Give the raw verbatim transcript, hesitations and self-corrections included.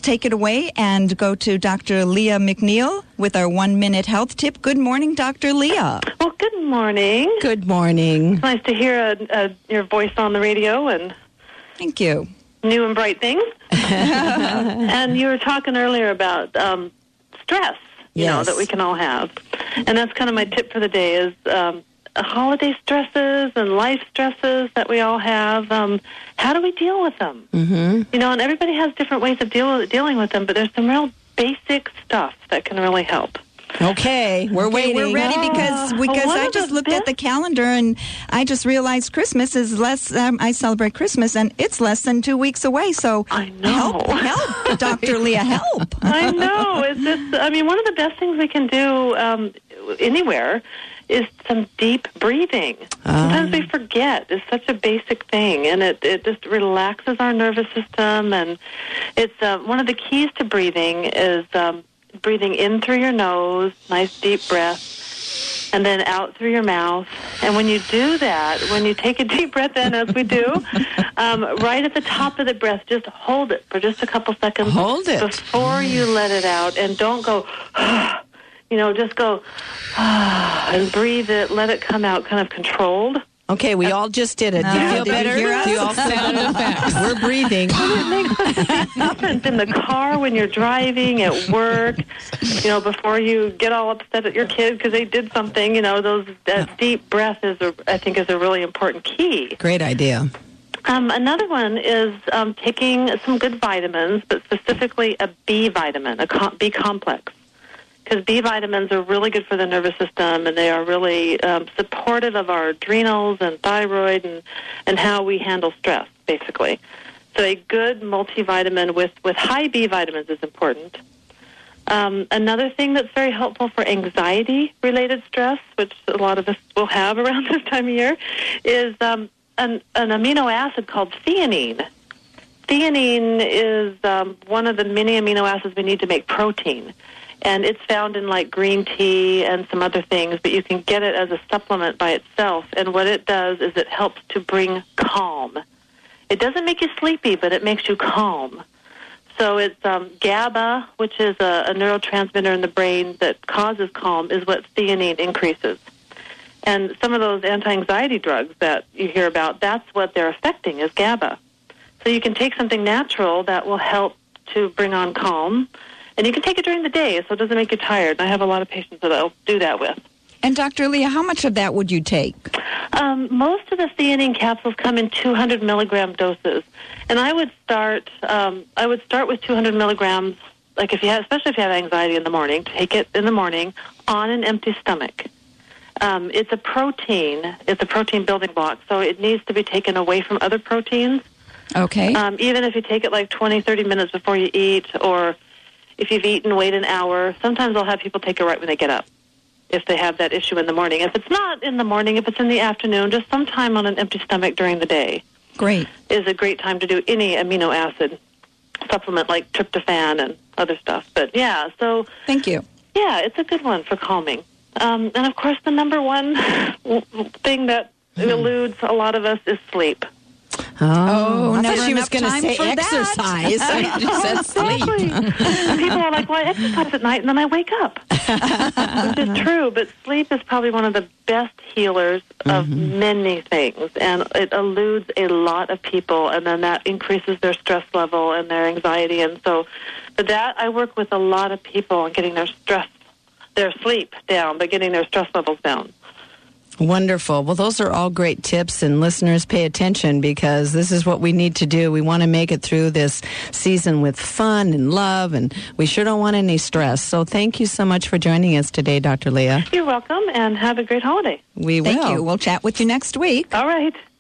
take it away and go to Doctor Leah McNeil with our one-minute health tip. Good morning, Doctor Leah. Well, good morning. Good morning. It's nice to hear uh, uh, your voice on the radio and Thank you. new and bright things. And you were talking earlier about um, stress, you Yes. know, that we can all have. And that's kind of my tip for the day is um, holiday stresses and life stresses that we all have. Um, how do we deal with them? Mm-hmm. You know, and everybody has different ways of deal- dealing with them, but there's some real basic stuff that can really help. Okay, we're Okay, waiting. we're ready because Oh, because one I of just the looked at best- the calendar and I just realized Christmas is less. Um, I celebrate Christmas and it's less than two weeks away. So I know. help, help, Doctor Leah, help. I know. It's just, I mean, one of the best things we can do um, anywhere is some deep breathing. Sometimes we forget. It's such a basic thing, and it, it just relaxes our nervous system. And it's uh, one of the keys to breathing is um, breathing in through your nose, nice deep breath, and then out through your mouth. And when you do that, when you take a deep breath in, as we do, um, right at the top of the breath, just hold it for just a couple seconds. Hold it. Before you let it out, and don't go, you know, just go and breathe it, let it come out kind of controlled. Okay, we all just did it. Do you Uh, feel did you better? hear us? Do you all sound effects? We're breathing. It makes such a big difference in the car, when you're driving, at work, you know, before you get all upset at your kids because they did something, you know, those that deep breath is, a, I think, is a really important key. Great idea. Um, another one is um, taking some good vitamins, but specifically a B vitamin, a com- B complex. Because B vitamins are really good for the nervous system, and they are really um, supportive of our adrenals and thyroid and, and how we handle stress, basically. So a good multivitamin with, with high B vitamins is important. Um, another thing that's very helpful for anxiety-related stress, which a lot of us will have around this time of year, is um, an, an amino acid called theanine. Theanine is um, one of the many amino acids we need to make protein. And it's found in, like, green tea and some other things, but you can get it as a supplement by itself. And what it does is it helps to bring calm. It doesn't make you sleepy, but it makes you calm. So it's um, GABA, which is a, a neurotransmitter in the brain that causes calm, is what theanine increases. And some of those anti-anxiety drugs that you hear about, that's what they're affecting, is GABA. So you can take something natural that will help to bring on calm. And you can take it during the day, so it doesn't make you tired. And I have a lot of patients that I'll do that with. And Doctor Leah, how much of that would you take? Um, most of the theanine capsules come in two hundred milligram doses, and I would start. Um, I would start with two hundred milligrams. Like if you have, especially if you have anxiety in the morning, take it in the morning on an empty stomach. Um, it's a protein. It's a protein building block, so it needs to be taken away from other proteins. Okay. Um, even if you take it like twenty, thirty minutes before you eat, or if you've eaten, wait an hour. Sometimes I'll have people take it right when they get up if they have that issue in the morning. If it's not in the morning, if it's in the afternoon, just sometime on an empty stomach during the day Great. is a great time to do any amino acid supplement like tryptophan and other stuff. But, yeah, so, Thank you. yeah, it's a good one for calming. Um, and, of course, the number one thing that eludes a lot of us is sleep. Oh, I never thought she was enough going to time say for that. exercise. I just said Exactly. sleep. And people are like, well, I exercise at night and then I wake up. Which is true, but sleep is probably one of the best healers of mm-hmm. many things, and it eludes a lot of people, and then that increases their stress level and their anxiety. And so for that, I work with a lot of people on getting their stress, their sleep down, but getting their stress levels down. Wonderful. Well, those are all great tips, and listeners, pay attention because this is what we need to do. We want to make it through this season with fun and love, and we sure don't want any stress. So thank you so much for joining us today, Doctor Leah. You're welcome, and have a great holiday. We will. Thank you. We'll chat with you next week. All right.